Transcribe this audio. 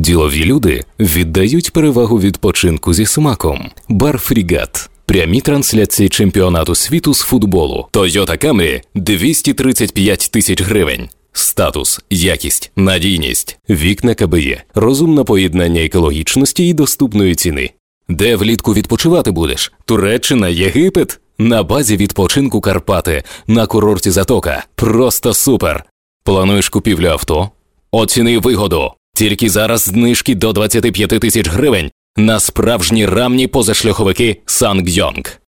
Ділові люди віддають перевагу відпочинку зі смаком. Бар «Фрігат». Прямі трансляції чемпіонату світу з футболу. Toyota Camry – 235 тисяч гривень. Статус, якість, надійність. Вікна КБЄ. Розумне поєднання екологічності і доступної ціни. Де влітку відпочивати будеш? Туреччина, Єгипет? На базі відпочинку Карпати. На курорті Затока. Просто супер! Плануєш купівлю авто? Оціни вигоду. Тільки зараз знижки до 25 тисяч гривень на справжні рамні позашляховики Сангйонг.